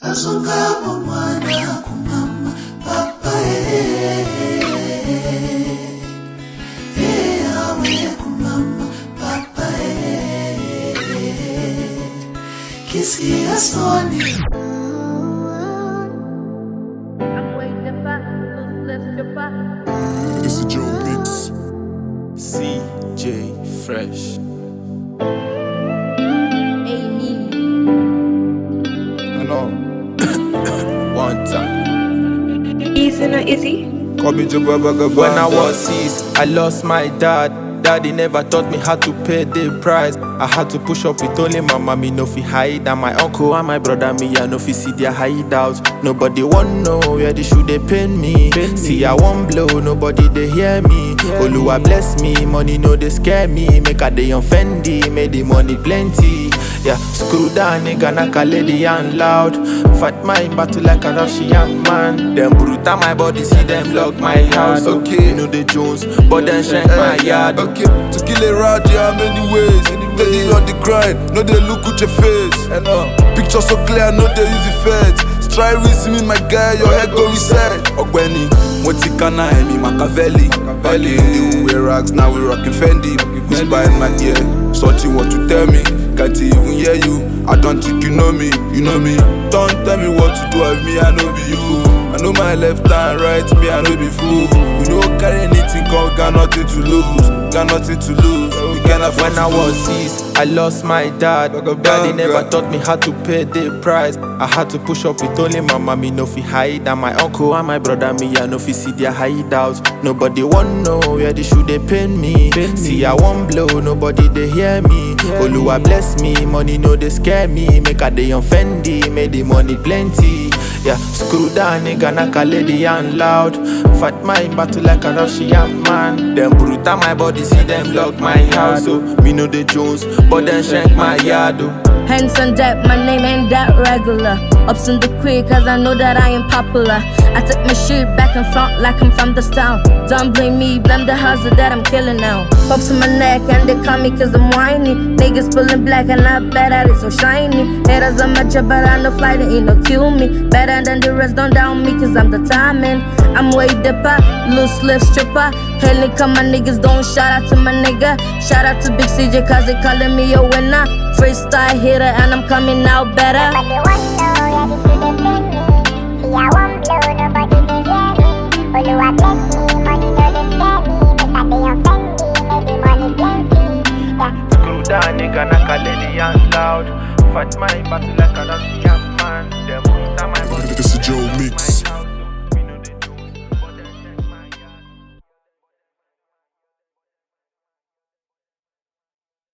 Azonga mwana kumama papa awe kumama papa kisi asoni. This is Joe Mix. CJ Fresh. Hello. One time. Easy, not easy. Call me Joe Baba. When I was 6, I lost my dad. Daddy never taught me how to pay the price. I had to push up with only my mommy, no fi hide. And my uncle and my brother, me, I no fi see their hideouts. Nobody want know where they should they pain me. See, I won't blow, nobody they hear me. Oluwa bless me, money no they scare me. Make a day offendy, make the money plenty. Yeah, screw that nigga, knock a lady and loud. Fight my battle like a Russian man. Them brutal my body, see them lock my house. Okay, you know the Jones, but then shank my yard. Okay, to kill a rat, there are many ways. They on the grind, no they look at your face. Picture so clear, no they use the feds. Try raising me, my guy, your head go reset. Ogbeni, Motikana, Emi, Machiavelli. Back in the wear rags, now we rockin' Fendi. Whisper in my ear, something what to tell me. Can't even hear you, I don't think you know me, you know me. Don't tell me what to do with me, I know be you. I know my left and right, me I know be fool. You know carry anything, cause got nothing to lose. Got nothing to lose, we can't afford. When I was 6, I lost my dad. Daddy never taught me how to pay the price. I had to push up with only my mommy, no fi hide. And my uncle and my brother, me, I no fi see their hideouts. Nobody want know where they should they pain me. See, I won't blow, nobody they hear me. Oluwa bless me, money no they scare me. Make a day offendy, make the money plenty. Yeah, screw that nigga, knock a lady and loud. Fight my battle like a Russian man. Them brutal my body, see them lock my house. So me know the Jones, but then shank my yard. Hands on deck, my name ain't that regular. Ups in the creek, cause I know that I am popular. I took my shit back and front like I'm from the town. Don't blame me, blame the hustle that I'm killing now. Pops in my neck and they call me cause I'm whiny. Niggas pulling black and I bet that it's so shiny. Haters on my job but I no fly, they ain't no kill me. Better than the rest, don't down me cause I'm the timing. I'm way dipper, loose lift stripper. Hailing come my niggas, don't shout out to my nigga. Shout out to Big CJ cause they calling me a winner. Freestyle hitter and I'm coming out better.